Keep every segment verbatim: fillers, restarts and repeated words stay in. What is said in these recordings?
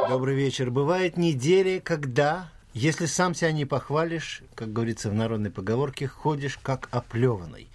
Добрый вечер. Бывают недели, когда, если сам себя не похвалишь, как говорится в народной поговорке, ходишь как оплеванный.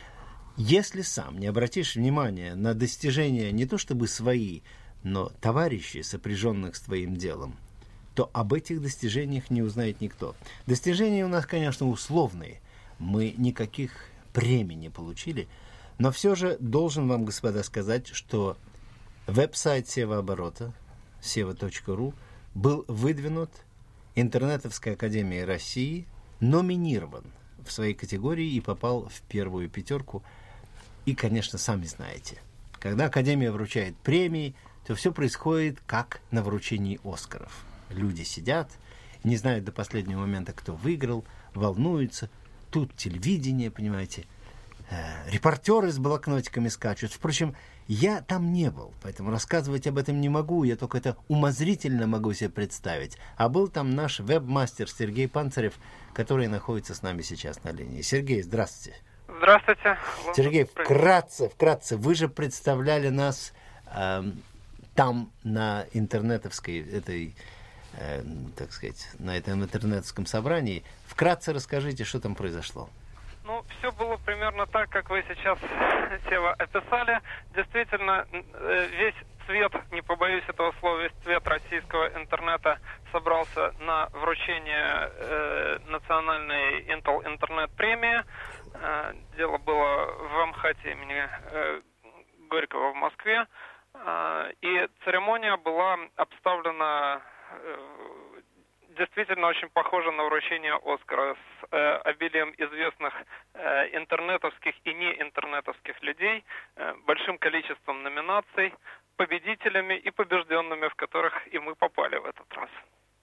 Если сам не обратишь внимания на достижения не то чтобы свои, но товарищей, сопряженных с твоим делом, то об этих достижениях не узнает никто. Достижения у нас, конечно, условные. Мы никаких премий не получили, но все же должен вам, господа, сказать, что веб-сайт Севооборота, сева точка ру, был выдвинут Интернетовской академией России, номинирован в своей категории и попал в первую пятерку. И, конечно, сами знаете, когда Академия вручает премии, то все происходит как на вручении Оскаров. Люди сидят, не знают до последнего момента, кто выиграл, волнуются. Тут телевидение, понимаете, э, репортеры с блокнотиками скачут. Впрочем, я там не был, поэтому рассказывать об этом не могу, я только это умозрительно могу себе представить. А был там наш веб-мастер Сергей Панцирев, который находится с нами сейчас на линии. Сергей, здравствуйте. Здравствуйте. Сергей, вкратце, вкратце, вы же представляли нас э, там на интернетовской, этой, э, так сказать, на этом интернетском собрании. Вкратце расскажите, что там произошло. Ну, все было примерно так, как вы сейчас, Сева, описали. Действительно, весь цвет, не побоюсь этого слова, весь цвет российского интернета собрался на вручение э, национальной Intel Internet премии. Э, дело было в МХАТе имени э, Горького в Москве. Э, и церемония была обставлена э, действительно очень похожа на вручение Оскара с э, обилием известных э, интернетовских и неинтернетовских людей, э, большим количеством номинаций, победителями и побежденными, в которых и мы попали в этот раз.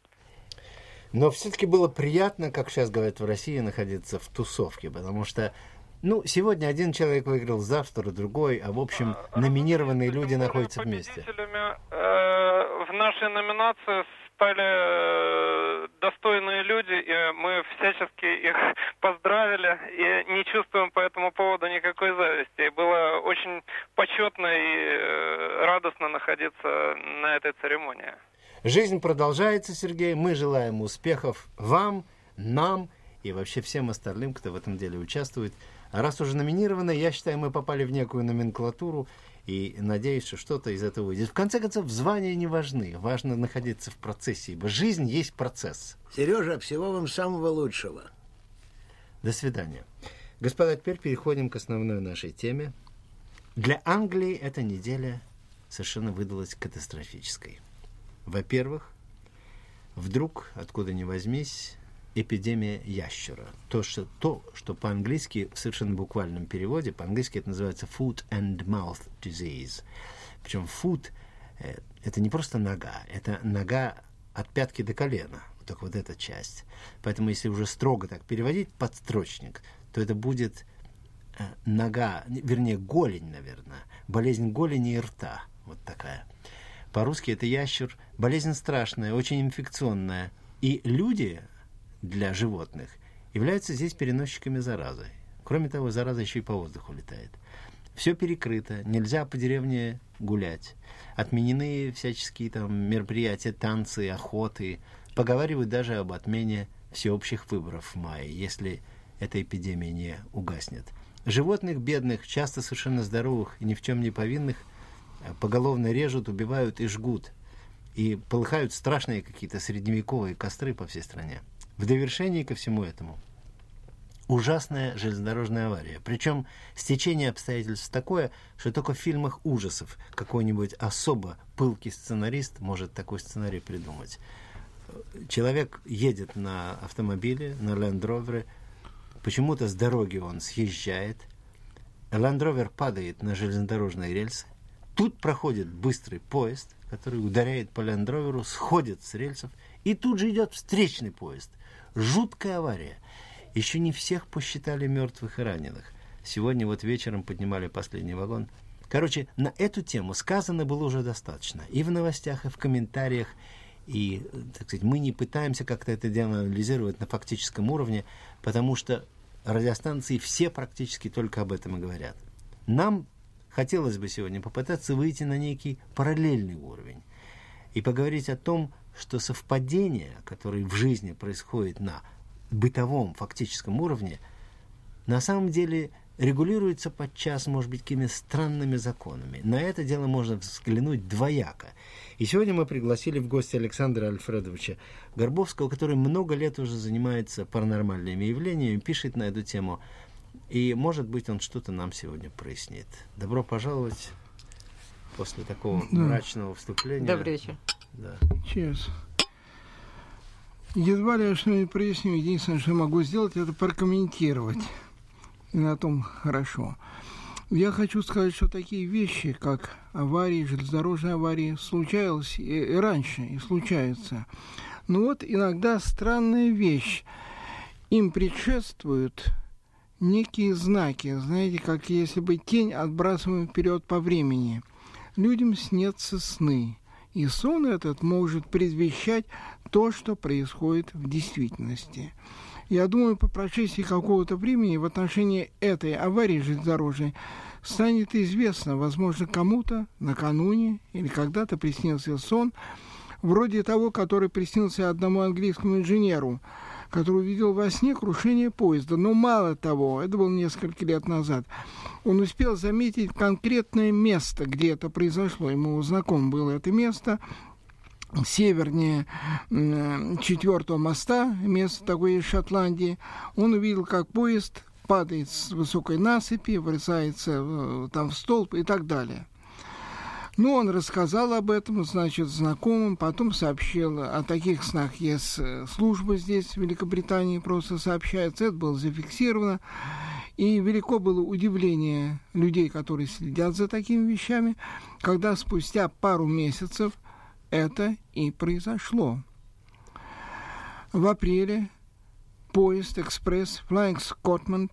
Но все-таки было приятно, как сейчас говорят в России, находиться в тусовке, потому что, ну, сегодня один человек выиграл, завтра другой, а в общем номинированные люди находятся вместе. Победителями э, в нашей номинации стали достойные люди, и мы всячески их поздравили и не чувствуем по этому поводу никакой зависти. И было очень почетно и радостно находиться на этой церемонии. Жизнь продолжается, Сергей. Мы желаем успехов вам, нам и вообще всем остальным, кто в этом деле участвует. А раз уже номинированы, я считаю, мы попали в некую номенклатуру. И надеюсь, что что-то из этого выйдет. В конце концов, звания не важны. Важно находиться в процессе, ибо жизнь есть процесс. Сережа, всего вам самого лучшего. До свидания. Господа, теперь переходим к основной нашей теме. Для Англии эта неделя совершенно выдалась катастрофической. Во-первых, вдруг, откуда ни возьмись, эпидемия ящера. То, что, то, что по-английски, в совершенно буквальном переводе, по-английски это называется foot and mouth disease. Причем foot э, это не просто нога, это нога от пятки до колена. Только вот эта часть. Поэтому, если уже строго так переводить подстрочник, то это будет э, нога, вернее, голень, наверное. Болезнь голени и рта. Вот такая. По-русски это ящер. Болезнь страшная, очень инфекционная. И люди для животных являются здесь переносчиками заразы. Кроме того, зараза еще и по воздуху летает. Все перекрыто, нельзя по деревне гулять. Отменены всяческие там мероприятия, танцы, охоты. Поговаривают даже об отмене всеобщих выборов в мае, если эта эпидемия не угаснет. Животных бедных, часто совершенно здоровых и ни в чем не повинных, поголовно режут, убивают и жгут. И полыхают страшные какие-то средневековые костры по всей стране. В довершении ко всему этому ужасная железнодорожная авария. Причем стечение обстоятельств такое, что только в фильмах ужасов какой-нибудь особо пылкий сценарист может такой сценарий придумать. Человек едет на автомобиле, на Land Rover, почему-то с дороги он съезжает, Land Rover падает на железнодорожные рельсы, тут проходит быстрый поезд, который ударяет по Land Rover, сходит с рельсов, и тут же идет встречный поезд. Жуткая авария. Еще не всех посчитали мертвых и раненых. Сегодня вот вечером поднимали последний вагон. Короче, на эту тему сказано было уже достаточно. И в новостях, и в комментариях. И, так сказать, мы не пытаемся как-то это дело анализировать на фактическом уровне, потому что радиостанции все практически только об этом и говорят. Нам хотелось бы сегодня попытаться выйти на некий параллельный уровень. и поговорить о том, что совпадения, которые в жизни происходят на бытовом, фактическом уровне, на самом деле регулируются подчас, может быть, какими-то странными законами. На это дело можно взглянуть двояко. И сегодня мы пригласили в гости Александра Альфредовича Горбовского, который много лет уже занимается паранормальными явлениями, пишет на эту тему, и, может быть, он что-то нам сегодня прояснит. Добро пожаловать после такого да. мрачного вступления. Добрый вечер. Да. Сейчас. Едва ли я что-нибудь проясню. Единственное, что я могу сделать, это прокомментировать. И на том хорошо. Я хочу сказать, что такие вещи, как аварии, железнодорожные аварии, случались и, и раньше, и случаются. Но вот иногда странная вещь. Им предшествуют некие знаки, знаете, как если бы тень отбрасываем вперед по времени. Людям снятся сны. И сон этот может предвещать то, что происходит в действительности. Я думаю, по прошествии какого-то времени в отношении этой аварии железнодорожной станет известно, возможно, кому-то накануне или когда-то приснился сон, вроде того, который приснился одному английскому инженеру, который увидел во сне крушение поезда. Но мало того, это было несколько лет назад, он успел заметить конкретное место, где это произошло. Ему знакомо было это место, севернее четвертого моста, место такое в Шотландии. Он увидел, как поезд падает с высокой насыпи, врезается там в столб и так далее. Ну, он рассказал об этом, значит, знакомым, потом сообщил о таких снах. Есть служба здесь, в Великобритании, просто сообщается. Это было зафиксировано. И велико было удивление людей, которые следят за такими вещами, когда спустя пару месяцев это и произошло. В апреле поезд «Экспресс» Flying Scotsman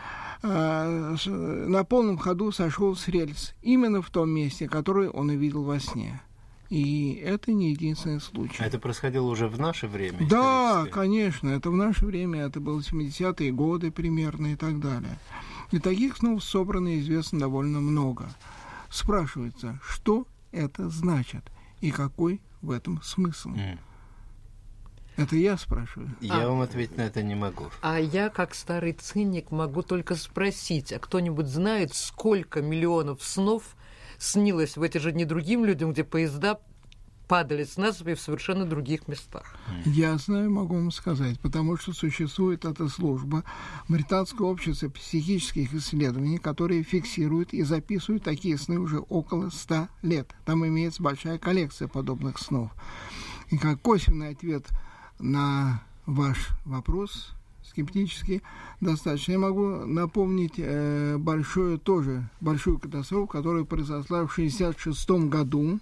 на полном ходу сошел с рельс именно в том месте, которое он увидел во сне. И это не единственный случай. А это происходило уже в наше время? Да, конечно, это в наше время, это было семидесятые годы примерно и так далее. И таких снов собрано и известно довольно много. Спрашивается, что это значит и какой в этом смысл? Mm. Это я спрашиваю. Я а, вам ответить на это не могу. А я, как старый циник, могу только спросить, а кто-нибудь знает, сколько миллионов снов снилось в эти же дни другим людям, где поезда падали с насыпи в совершенно других местах? Я знаю, могу вам сказать, потому что существует эта служба Британского общества психических исследований, которые фиксируют и записывают такие сны уже около ста лет. Там имеется большая коллекция подобных снов. И как косвенный ответ на ваш вопрос, скептически достаточно, я могу напомнить э, большую, тоже большую катастрофу, которая произошла в шестьдесят шестом году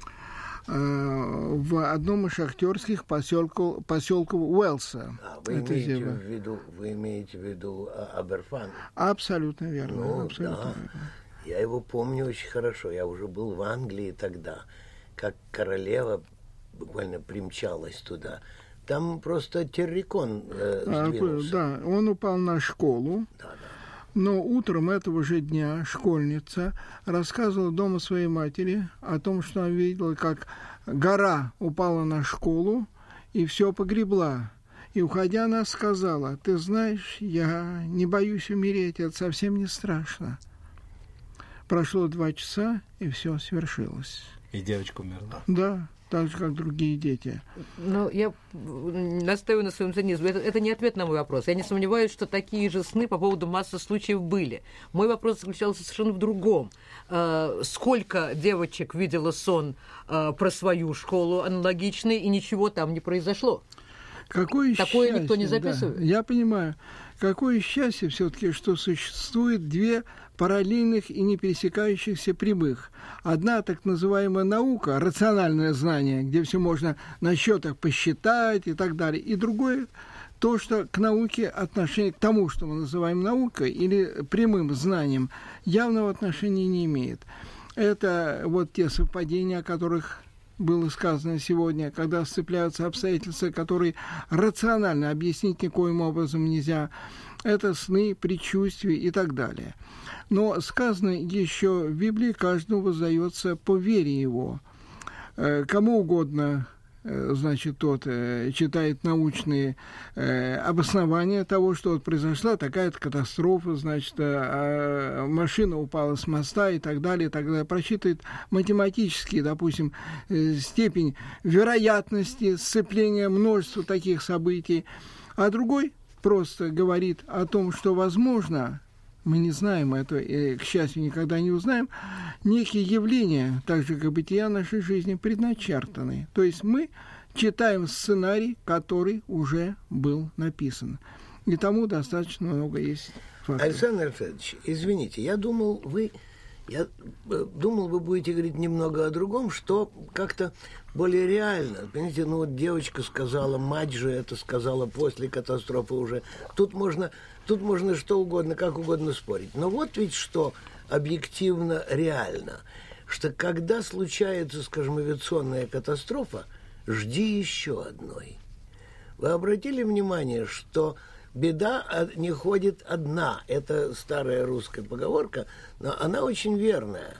э, в одном из шахтерских поселков, поселков Уэлса. А, вы, имеете в виду, вы имеете в виду Аберфан? Абсолютно верно. Ну, абсолютно да. верно. Я его помню очень хорошо. Я уже был в Англии тогда, как королева буквально примчалась туда. Там просто террикон э, сдвинулся. А, да, он упал на школу. Да, да. Но утром этого же дня школьница рассказывала дома своей матери о том, что она видела, как гора упала на школу и все погребла. И, уходя, она сказала: «Ты знаешь, я не боюсь умереть, это совсем не страшно». Прошло два часа, и все свершилось. И девочка умерла. Да. Так же, как другие дети. Ну, я настаиваю на своем цинизме. Это, это не ответ на мой вопрос. Я не сомневаюсь, что такие же сны по поводу массы случаев были. Мой вопрос заключался совершенно в другом. Э, сколько девочек видело сон э, про свою школу аналогичный, и ничего там не произошло? Какое Такое счастье, никто не записывает? Да, я понимаю. Какое счастье все-таки, что существует две параллельных и не пересекающихся прямых. Одна так называемая наука, рациональное знание, где все можно на счетах посчитать и так далее. И другое, то, что к науке отношение, к тому, что мы называем наукой или прямым знанием, явного отношения не имеет. Это вот те совпадения, о которых было сказано сегодня, когда сцепляются обстоятельства, которые рационально объяснить никоим образом нельзя. Это сны, предчувствия и так далее. Но сказано еще в Библии: каждому воздается по вере его. кому угодно, значит, тот читает научные обоснования того, что вот произошла такая-то катастрофа, значит, машина упала с моста и так далее, и так далее. Просчитывает математически, допустим, степень вероятности сцепления множества таких событий, а другой просто говорит о том, что возможно, мы не знаем это, и, к счастью, никогда не узнаем, некие явления, так же, как бытия нашей жизни, предначертаны. То есть мы читаем сценарий, который уже был написан. И тому достаточно много есть фактов. Александр Федорович, извините, я думал, вы... Я думал, вы будете говорить немного о другом, что как-то более реально. Понимаете, ну вот девочка сказала, мать же это сказала после катастрофы уже. Тут можно, тут можно что угодно, как угодно спорить. Но вот ведь что объективно реально, что когда случается, скажем, авиационная катастрофа, жди еще одной. Вы обратили внимание, что беда не ходит одна. Это старая русская поговорка, но она очень верная.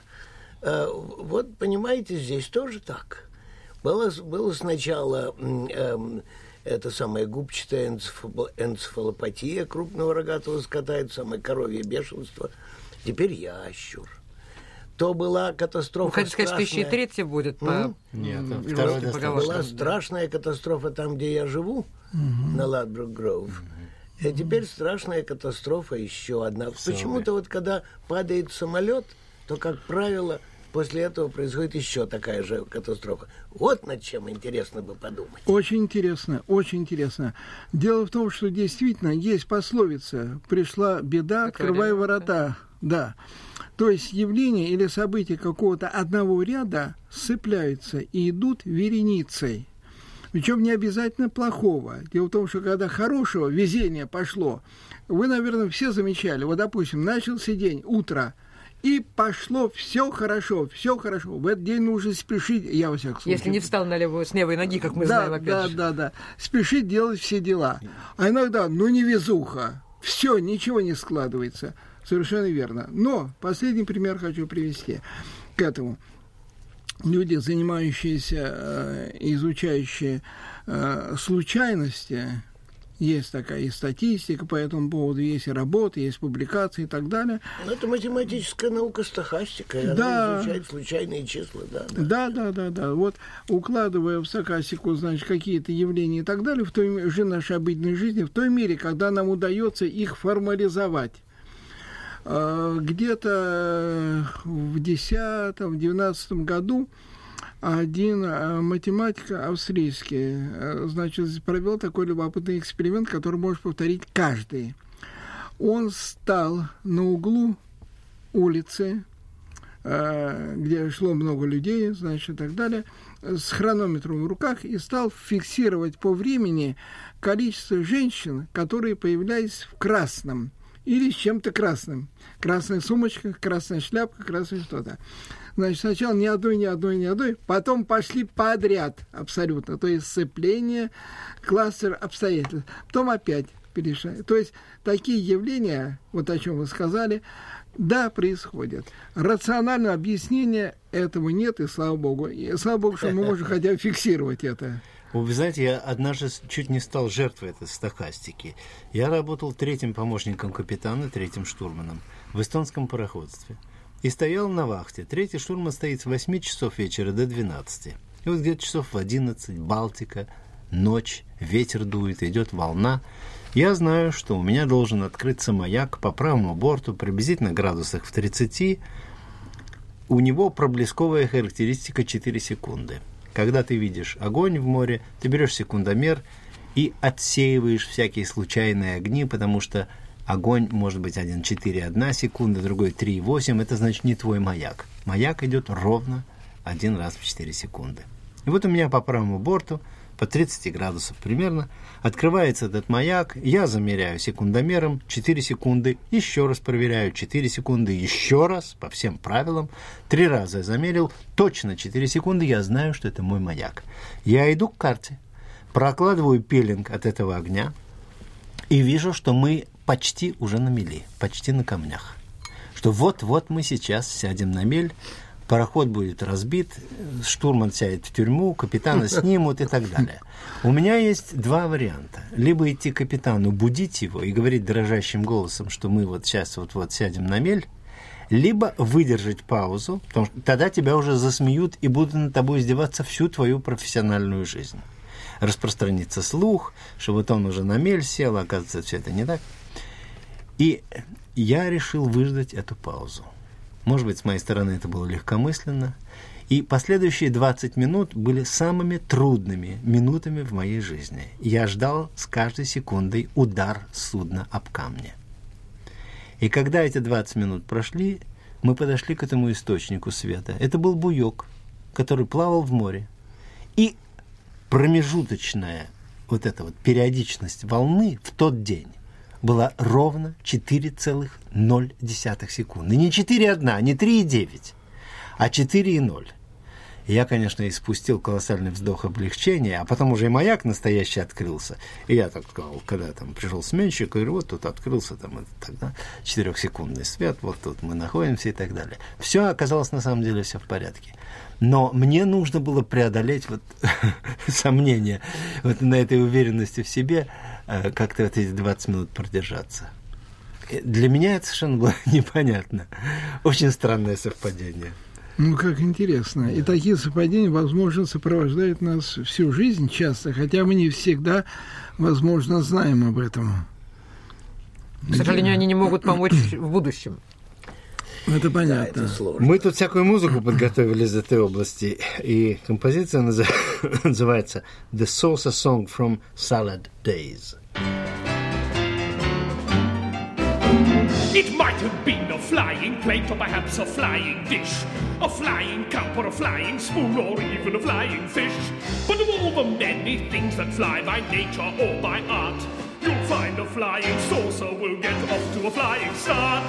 Вот, понимаете, здесь тоже так. Было, было сначала э, это самая губчатая энцефалопатия крупного рогатого скота, это самое коровье бешенство. Теперь ящур. То была катастрофа. Ну, хотите сказать, тысяча третья будет по... Нет, mm-hmm. второй была страшная катастрофа там, где я живу, mm-hmm. на Ладбрук-Гроув. И теперь страшная катастрофа еще одна. Все Почему-то вот когда падает самолет, то, как правило, после этого происходит еще такая же катастрофа. Вот над чем интересно бы подумать. Очень интересно, очень интересно. Дело в том, что действительно есть пословица «пришла беда, открывай ворота». Да. То есть явления или события какого-то одного ряда сцепляются и идут вереницей. Причем не обязательно плохого. Дело в том, что когда хорошего везения пошло, вы, наверное, все замечали, вот, допустим, начался день, утро, и пошло все хорошо, все хорошо. В этот день нужно спешить, я во всяком случае. Если не встал на левую, с левой ноги, как мы да, знаем, опять да, же. Да, да, да. Спешить делать все дела. А иногда, ну, невезуха. Все, ничего не складывается. Совершенно верно. Но последний пример хочу привести к этому. Люди, занимающиеся, изучающие случайности, есть такая и статистика по этому поводу, есть и работы, есть публикации и так далее. Это математическая наука, стохастика, да. Она изучает случайные числа. Да, да. Да, да, да, да. Вот укладывая в стохастику, значит, какие-то явления и так далее в той же нашей обыденной жизни, в той мере, когда нам удается их формализовать. Где-то в десятом, двенадцатом году один математик австрийский, значит, провел такой любопытный эксперимент, который может повторить каждый. Он стал на углу улицы, где шло много людей, значит, и так далее, с хронометром в руках и стал фиксировать по времени количество женщин, которые появлялись в красном или с чем-то красным. Красная сумочка, красная шляпка, красное что-то. Значит, сначала ни одной, ни одной, ни одной, потом пошли подряд абсолютно. То есть сцепление, кластер обстоятельств. Потом опять перешли. То есть такие явления, вот о чем вы сказали, да, происходят. Рационального объяснения этому нет, и слава богу. И слава богу, что мы можем хотя бы фиксировать это. Вы знаете, я однажды чуть не стал жертвой этой стохастики. Я работал третьим помощником капитана, третьим штурманом в эстонском пароходстве. И стоял на вахте. Третий штурман стоит с восьми часов вечера до двенадцати. И вот где-то часов в одиннадцать, Балтика, ночь, ветер дует, идет волна. Я знаю, что у меня должен открыться маяк по правому борту, приблизительно градусах в тридцати. У него проблесковая характеристика четыре секунды. Когда ты видишь огонь в море, ты берешь секундомер и отсеиваешь всякие случайные огни, потому что огонь может быть один целых четыре десятых одна секунда, другой три целых восемь десятых. Это значит не твой маяк. Маяк идет ровно один раз в четыре секунды. И вот у меня по правому борту, по тридцати градусов примерно, открывается этот маяк, я замеряю секундомером четыре секунды, еще раз проверяю четыре секунды, еще раз, по всем правилам, три раза я замерил, точно четыре секунды, я знаю, что это мой маяк. Я иду к карте, прокладываю пеленг от этого огня и вижу, что мы почти уже на мели, почти на камнях. Что вот-вот мы сейчас сядем на мель, пароход будет разбит, штурман сядет в тюрьму, капитана снимут и так далее. У меня есть два варианта. Либо идти к капитану, будить его и говорить дрожащим голосом, что мы вот сейчас вот-вот сядем на мель, либо выдержать паузу, потому что тогда тебя уже засмеют и будут над тобой издеваться всю твою профессиональную жизнь. Распространится слух, что вот он уже на мель сел, а оказывается, все это не так. И я решил выждать эту паузу. Может быть, с моей стороны это было легкомысленно. И последующие двадцать минут были самыми трудными минутами в моей жизни. Я ждал с каждой секундой удар судна об камни. И когда эти двадцать минут прошли, мы подошли к этому источнику света. Это был буёк, который плавал в море. И промежуточная вот эта вот периодичность волны в тот день была ровно четыре целых ноль десятых секунды. Не четыре целых одна, не три целых девять, а четыре целых ноль. И я, конечно, испустил колоссальный вздох облегчения, а потом уже и маяк настоящий открылся. И я так сказал, когда там пришел сменщик, говорю, вот тут открылся там это, тогда четырехсекундный свет, вот тут мы находимся и так далее. Все оказалось на самом деле все в порядке. Но мне нужно было преодолеть вот сомнения вот на этой уверенности в себе, как-то вот эти двадцать минут продержаться. Для меня это совершенно было непонятно. Очень странное совпадение. Ну, как интересно. И такие совпадения, возможно, сопровождают нас всю жизнь часто, хотя мы не всегда, возможно, знаем об этом. К сожалению, они не могут помочь в будущем. Это понятно. Да, это сложно. Мы тут всякую музыку подготовили из этой области, и композиция называется «The Saucer Song from Salad Days». It might have been a flying plate or perhaps a flying dish, a flying cup or a flying spoon or even a flying fish. But of all the many things that fly by nature or by art, you'll find a flying saucer will get off to a flying start.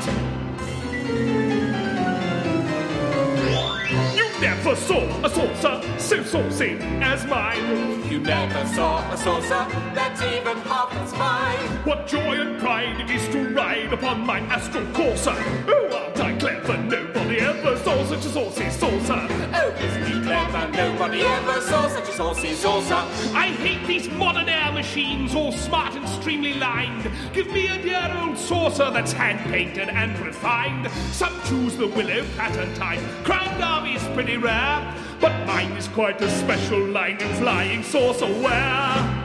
You never saw a saucer so saucy as mine. You never saw a saucer that's even half as fine. What joy and pride it is to ride upon my astral courser. Oh, aren't I clever? Nobody ever saw such a saucy saucer. Oh, isn't he clever? Nobody ever saw such a saucy saucer. I hate these modern air machines, all smart and streamlined. Give me a dear old saucer that's hand-painted and refined. Some choose the willow pattern type. Crown Derby's pretty rare, but mine is quite a special line in flying saucerware.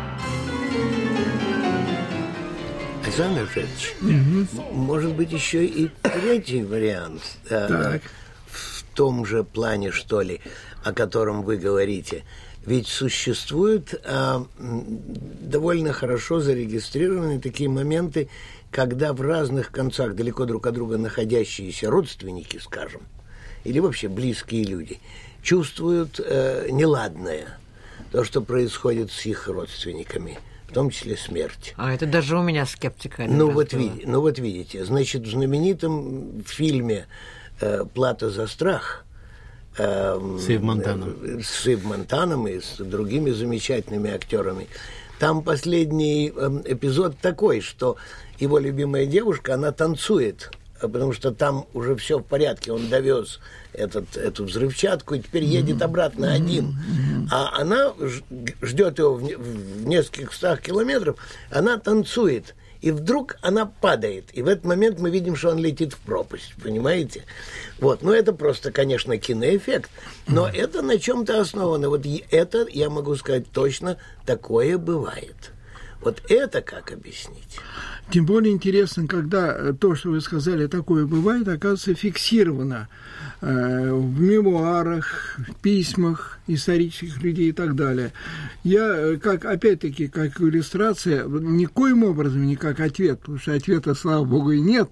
Александр Федорович, mm-hmm. может быть, еще и третий вариант э, в том же плане, что ли, о котором вы говорите. Ведь существуют э, довольно хорошо зарегистрированные такие моменты, когда в разных концах далеко друг от друга находящиеся родственники, скажем, или вообще близкие люди, чувствуют э, неладное, то, что происходит с их родственниками, в том числе смерть. А это даже у меня скептика. Ну вот, види, ну вот видите, значит, в знаменитом фильме э, «Плата за страх» э, с Ив Монтаном. Э, с Ив Монтаном и с другими замечательными актерами, там последний э, эпизод такой, что его любимая девушка, она танцует, потому что там уже все в порядке, он довез этот, эту взрывчатку и теперь едет обратно один. А она ждет его в, в нескольких стах километров, она танцует, и вдруг она падает. И в этот момент мы видим, что он летит в пропасть, понимаете? Вот, ну это просто, конечно, киноэффект, но это на чем-то основано. Вот это, я могу сказать точно, такое бывает. Вот это как объяснить? Тем более интересно, когда то, что вы сказали, такое бывает, оказывается, фиксировано э, в мемуарах, в письмах исторических людей и так далее. Я, как, опять-таки, как иллюстрация, никоим образом не как ответ, потому что ответа, слава богу, и нет,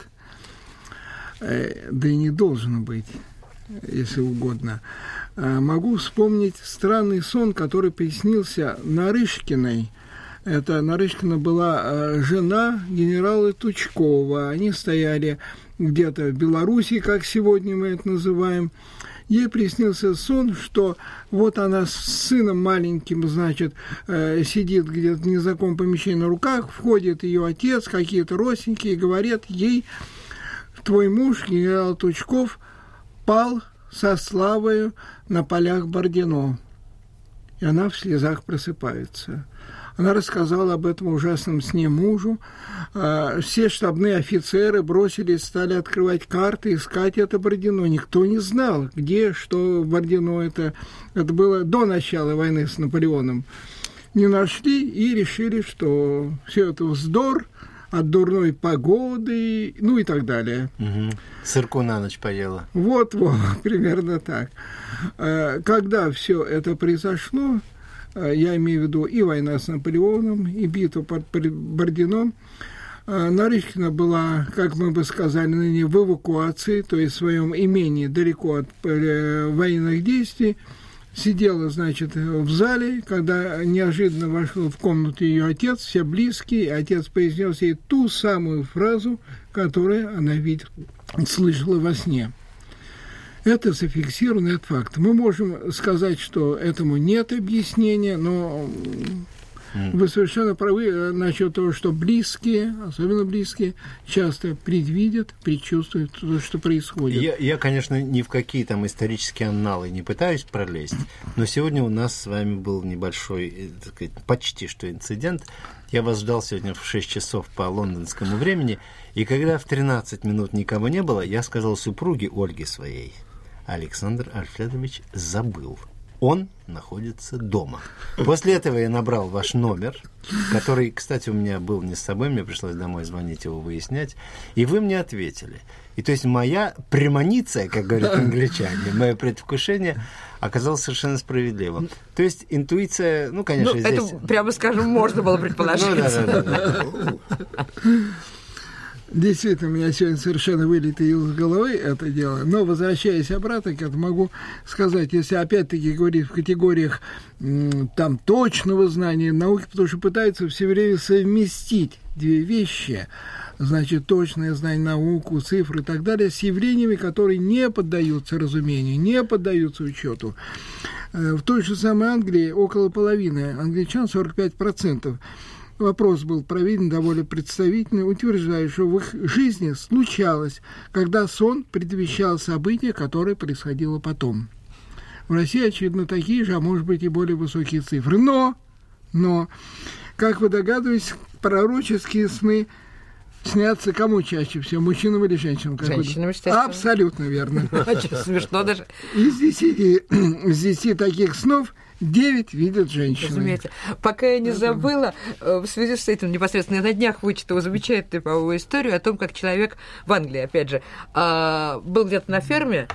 э, да и не должно быть, если угодно. Э, могу вспомнить странный сон, который приснился Нарышкиной. Это Нарышкина была э, жена генерала Тучкова. Они стояли где-то в Белоруссии, как сегодня мы это называем. Ей приснился сон, что вот она с сыном маленьким, значит, э, сидит где-то в незнакомом помещении на руках, входит ее отец, какие-то родственники, и говорят ей: твой муж, генерал Тучков, пал со славою на полях Бородино». И она в слезах просыпается. Она рассказала об этом ужасном сне мужу. Все штабные офицеры бросились, стали открывать карты, искать это Бородино. Никто не знал, где, что Бородино. Это, это было до начала войны с Наполеоном. Не нашли и решили, что все это вздор от дурной погоды, ну и так далее. Угу. Сырку на ночь поела. Вот-вот, примерно так. Когда все это произошло, я имею в виду и война с Наполеоном, и битва под Бородино, Нарышкина была, как мы бы сказали, ныне в эвакуации, то есть в своем имении далеко от военных действий, сидела, значит, в зале, когда неожиданно вошел в комнату ее отец, все близкие, и отец произнес ей ту самую фразу, которую она видела, слышала во сне. Это зафиксированный этот факт. Мы можем сказать, что этому нет объяснения, но вы совершенно правы насчет того, что близкие, особенно близкие, часто предвидят, предчувствуют то, что происходит. Я, я, конечно, ни в какие там исторические анналы не пытаюсь пролезть, но сегодня у нас с вами был небольшой, так сказать, почти что инцидент. Я вас ждал сегодня в шесть часов по лондонскому времени, и когда в тринадцать минут никого не было, я сказал супруге Ольге своей: Александр Альфредович забыл. Он находится дома. После этого я набрал ваш номер, который, кстати, у меня был не с собой, мне пришлось домой звонить, его выяснять, и вы мне ответили. И то есть моя премониция, как говорят англичане, мое предвкушение оказалось совершенно справедливым. То есть интуиция, ну, конечно, ну, здесь... это, прямо скажем, можно было предположить. Ну, да, да, да. Действительно, у меня сегодня совершенно вылето из головы это дело. Но, возвращаясь обратно к этому, могу сказать, если опять-таки говорить в категориях м, там точного знания науки, потому что пытаются все время совместить две вещи, значит, точное знание науку, цифры и так далее, с явлениями, которые не поддаются разумению, не поддаются учету. В той же самой Англии около половины англичан, сорок пять процентов, вопрос был проведен довольно представительный, утверждая, что в их жизни случалось, когда сон предвещал событие, которое происходило потом. В России, очевидно, такие же, а может быть и более высокие цифры. Но, но, как вы догадываетесь, пророческие сны снятся кому чаще всего, мужчинам или женщинам? Женщинам, естественно. Абсолютно верно. Смешно даже. Из десяти, из десяти таких снов девять видят женщины. Разумеется. Пока я не забыла, в связи с этим непосредственно на днях вычитала замечательную, по-моему, историю о том, как человек в Англии, опять же, был где-то на ферме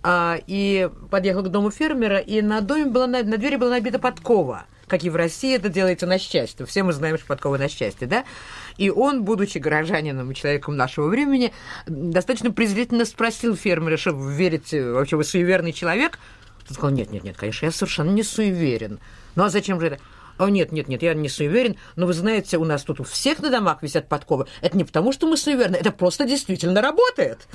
и подъехал к дому фермера, и на доме была, на двери была набита подкова. Как и в России это делается на счастье. Все мы знаем, что подкова на счастье, да? И он, будучи горожанином и человеком нашего времени, достаточно презрительно спросил фермера, что вы верите, вообще вы суеверный человек? Он сказал: нет, нет, нет, конечно, я совершенно не суеверен. Ну а зачем же это? О, нет, нет, нет, я не суеверен, но вы знаете, у нас тут у всех на домах висят подковы. Это не потому, что мы суеверны, это просто действительно работает.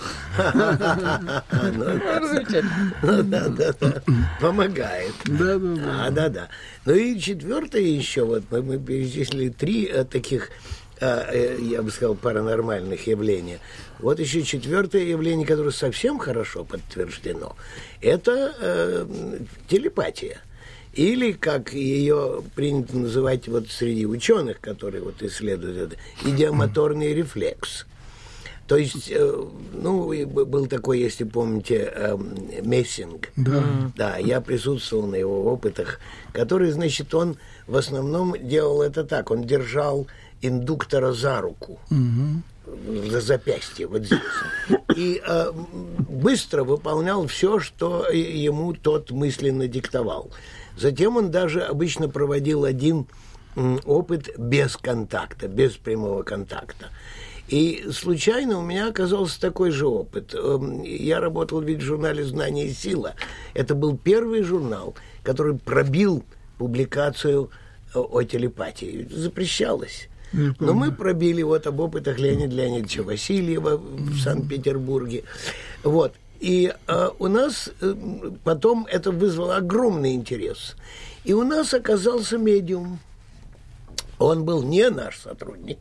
Помогает. Да-да-да. Ну и четвертое еще, вот мы перечислили три таких, я бы сказал, паранормальных явления. Вот еще четвертое явление, которое совсем хорошо подтверждено, это э, телепатия. Или, как ее принято называть вот среди ученых, которые вот исследуют это, идиомоторный рефлекс. То есть, э, ну, был такой, если помните, э, Мессинг. Да. Да, я присутствовал на его опытах, который, значит, он в основном делал это так. Он держал индуктора за руку. Угу. За запястье, вот здесь. И э, быстро выполнял все, что ему тот мысленно диктовал. Затем он даже обычно проводил один м, опыт без контакта, без прямого контакта. И случайно у меня оказался такой же опыт. Я работал ведь в журнале «Знание и сила». Это был первый журнал, который пробил публикацию о телепатии. Запрещалось. Но мы пробили вот об опытах Леонида Леонидовича Васильева в Санкт-Петербурге. Вот. И э, у нас э, потом это вызвало огромный интерес. И у нас оказался медиум. Он был не наш сотрудник.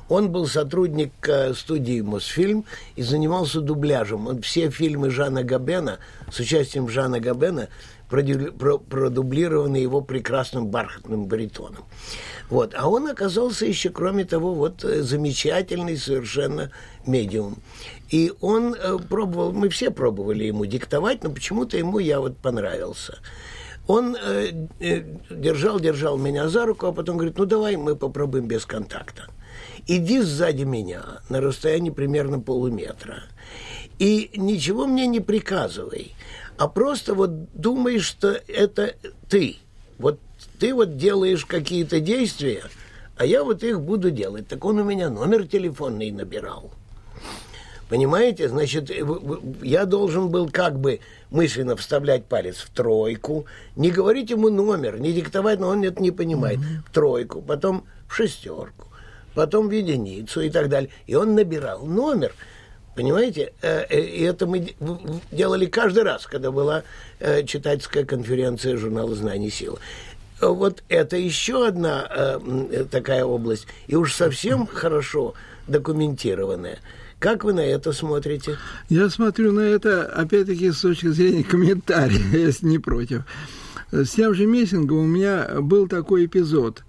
Он был сотрудник студии «Мосфильм» и занимался дубляжем. Он все фильмы Жана Габена, с участием Жана Габена, продублированы его прекрасным бархатным баритоном. Вот. А он оказался еще, кроме того, вот замечательный совершенно медиум. И он пробовал, мы все пробовали ему диктовать, но почему-то ему я вот понравился. Он э, э, держал, держал меня за руку, а потом говорит, ну давай мы попробуем без контакта. Иди сзади меня на расстоянии примерно полуметра. И ничего мне не приказывай, а просто вот думай, что это ты. Вот ты вот делаешь какие-то действия, а я вот их буду делать. Так он у меня номер телефонный набирал. Понимаете? Значит, я должен был как бы мысленно вставлять палец в тройку, не говорить ему номер, не диктовать, но он это не понимает. Mm-hmm. В тройку, потом в шестерку, потом в единицу и так далее. И он набирал номер. Понимаете? И это мы делали каждый раз, когда была читательская конференция журнала «Знание и сила». Вот это еще одна такая область, и уж совсем хорошо документированная. Как вы на это смотрите? Я смотрю на это, опять-таки, с точки зрения комментария, если не против. С тем же Мессингом у меня был такой эпизод.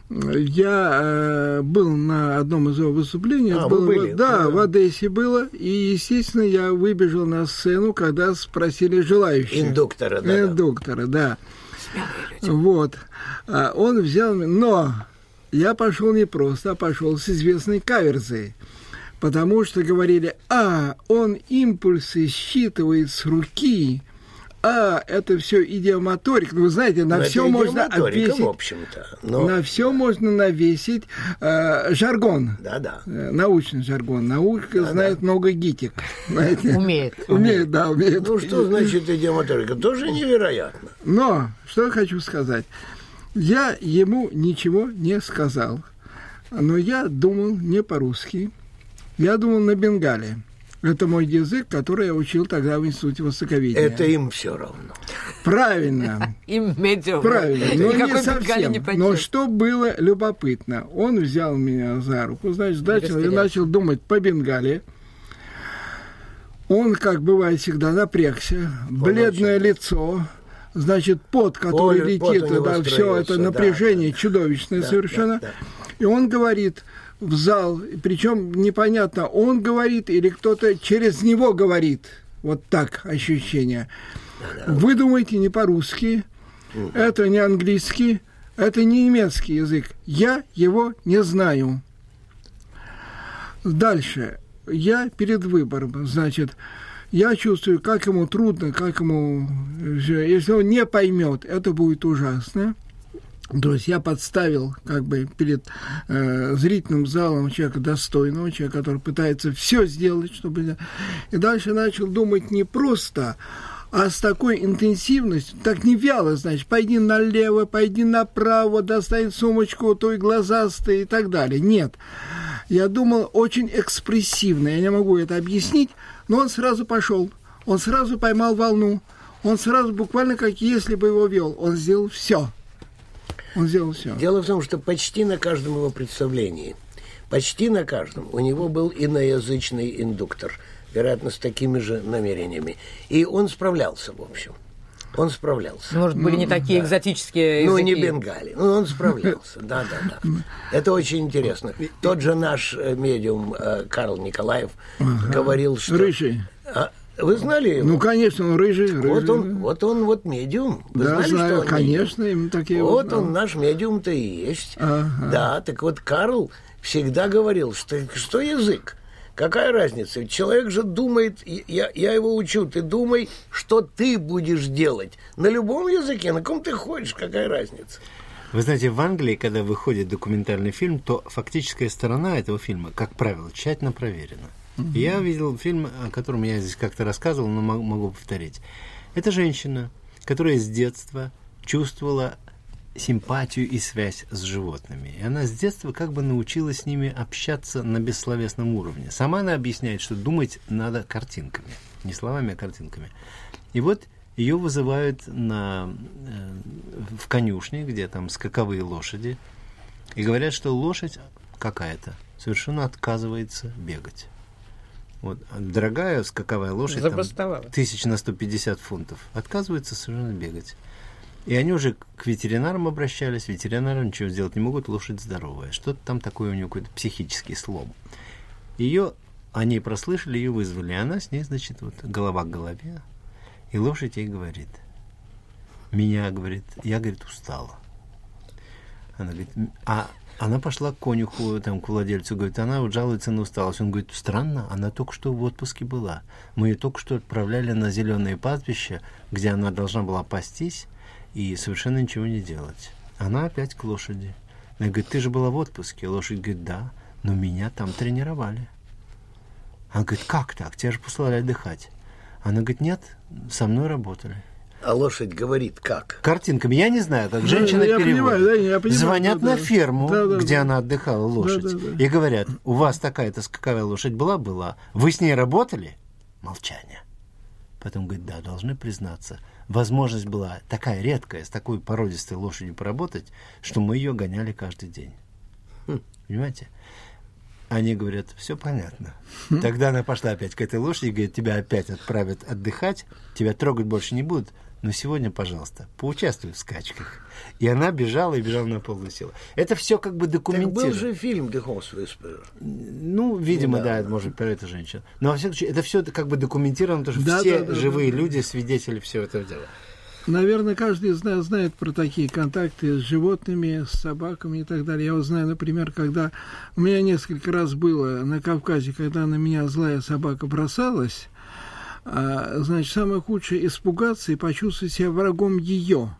Я э, был на одном из его выступлений. А, было, вы были? Да, да, в Одессе было. И, естественно, я выбежал на сцену, когда спросили желающих. Индуктора, да. Индуктора, да. Вот. А он взял... Но я пошел не просто, а пошел с известной каверзой. Потому что говорили, а, он импульсы считывает с руки, а, это все идиомоторика. Ну, вы знаете, на все можно обвесить, в общем-то, но... на все можно навесить э, жаргон. Да-да. Э, научный жаргон. Наука Да-да. знает много гитик. Умеет. Умеет, да, умеет. Ну, что значит идиомоторика? Тоже невероятно. Но, что я хочу сказать. Я ему ничего не сказал. Но я думал не по-русски. Я думал на бенгале. Это мой язык, который я учил тогда в Институте востоковедения. Это им все равно. Правильно. Им медиум. Правильно, но не совсем. Не но что было любопытно, он взял меня за руку, значит, начал, я начал думать по бенгале. Он, как бывает всегда, напрягся, бледное лицо, значит, пот, который Поле, летит, пот да, все это напряжение да, чудовищное да, совершенно. Да, да. И он говорит в зал, причем непонятно, он говорит или кто-то через него говорит. Вот так ощущение. Вы думаете не по-русски, это не английский, это не немецкий язык. Я его не знаю. Дальше. Я перед выбором, значит, я чувствую, как ему трудно, как ему... Если он не поймет, это будет ужасно. То есть я подставил как бы перед э, зрительным залом человека достойного, человека, который пытается все сделать, чтобы... И дальше начал думать не просто, а с такой интенсивностью, так не вяло, значит, пойди налево, пойди направо, достань сумочку, той глазастый и так далее. Нет. Я думал очень экспрессивно, я не могу это объяснить, но он сразу пошел, он сразу поймал волну, он сразу буквально как если бы его вел, он сделал все. Он сделал все. Дело в том, что почти на каждом его представлении, почти на каждом, у него был иноязычный индуктор, вероятно, с такими же намерениями. И он справлялся, в общем. Он справлялся. Может, были не такие да. экзотические языки. Ну, не бенгали. Ну, он справлялся. Да, да, да. Это очень интересно. Тот же наш медиум Карл Николаев ага. говорил, что... Рыжий. А, вы знали его? Ну, конечно, он рыжий. рыжий вот, он, да. вот он вот медиум. Вы да, знали, знаю, что он конечно, медиум? Им такие вот вот, он, наш медиум-то и есть. Ага. Да, так вот Карл всегда говорил, что, что язык. Какая разница? Человек же думает, я, я его учу, ты думай, что ты будешь делать. На любом языке, на ком ты хочешь, какая разница? Вы знаете, в Англии, когда выходит документальный фильм, то фактическая сторона этого фильма, как правило, тщательно проверена. Mm-hmm. Я видел фильм, о котором я здесь как-то рассказывал, но могу, могу повторить. Это женщина, которая с детства чувствовала симпатию и связь с животными. И она с детства как бы научилась с ними общаться на бессловесном уровне. Сама она объясняет, что думать надо картинками. Не словами, а картинками. И вот ее вызывают на, э, в конюшне, где там скаковые лошади, и говорят, что лошадь какая-то совершенно отказывается бегать. Вот, дорогая скаковая лошадь, там, тысяч на сто пятьдесят фунтов, отказывается совершенно бегать. И они уже к ветеринарам обращались, ветеринары ничего сделать не могут, лошадь здоровая. Что-то там такое у нее, какой-то психический слом. Ее, они прослышали, ее вызвали, и она с ней, значит, вот голова к голове, и лошадь ей говорит, меня, говорит, я, говорит, устала. Она говорит, а она пошла к конюху, там, к владельцу, говорит, она вот жалуется на усталость. Он говорит, странно, она только что в отпуске была. Мы ее только что отправляли на зеленые пастбища, где она должна была пастись и совершенно ничего не делать. Она опять к лошади. Она говорит, ты же была в отпуске. Лошадь говорит, да, но меня там тренировали. Она говорит, как так? Тебя же послали отдыхать. Она говорит, нет, со мной работали. А лошадь говорит как? Картинками. Я не знаю, как женщина я переводит. Понимаю, да, я понимаю, Звонят да, на да. ферму, Да, да, где да. она отдыхала, лошадь, Да, да, да. и говорят, у вас такая-то скаковая лошадь была? Была. Вы с ней работали? Молчание. Потом говорит, да, должны признаться. Возможность была такая редкая, с такой породистой лошадью поработать, что мы ее гоняли каждый день. Хм. Понимаете? Они говорят, все понятно. Тогда она пошла опять к этой лошади, говорит, тебя опять отправят отдыхать, тебя трогать больше не будут, но сегодня, пожалуйста, поучаствуй в скачках. И она бежала и бежала на полную силу. Это все как бы документировано. Так был же фильм «The Horse Whisperer». Ну, видимо, Ну, да, да, это может про эту женщину. Но во всяком случае, это все как бы документировано, потому что Да, все да, да, живые да, да. люди, свидетели всего этого дела. Наверное, каждый из нас знает про такие контакты с животными, с собаками и так далее. Я вот знаю, например, когда у меня несколько раз было на Кавказе, когда на меня злая собака бросалась, а, значит, самое худшее — испугаться и почувствовать себя врагом ее.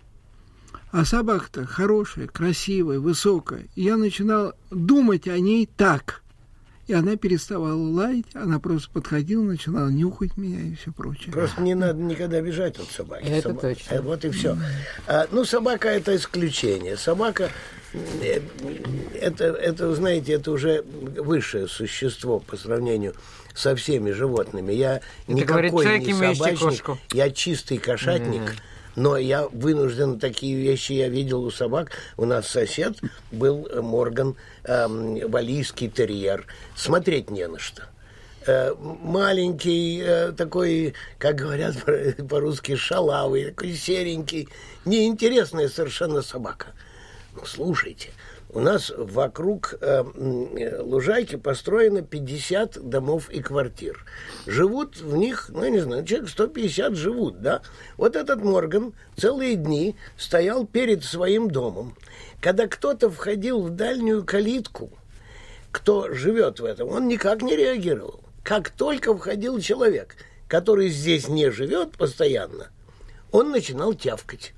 А собака-то хорошая, красивая, высокая. И я начинал думать о ней так. И она переставала лаять, она просто подходила, начинала нюхать меня и все прочее. Просто не надо никогда бежать от собаки. Это Собака- точно. э, Вот и все. А, ну, собака — это исключение. Собака э, это, это, знаете, это уже высшее существо по сравнению со всеми животными. Я говорит никакой человек, не имеющий собачник, кошку. я чистый кошатник. Но я вынужден, такие вещи я видел у собак. У нас сосед был Морган, эм, валлийский терьер. Смотреть не на что. Э, маленький, э, такой, как говорят по-русски, шалавый, такой серенький. Неинтересная совершенно собака. Ну, слушайте, у нас вокруг э, лужайки построено пятьдесят домов и квартир. Живут в них, ну, я не знаю, человек сто пятьдесят живут, да? Вот этот Морган целые дни стоял перед своим домом. Когда кто-то входил в дальнюю калитку, кто живет в этом, он никак не реагировал. Как только входил человек, который здесь не живет постоянно, он начинал тявкать.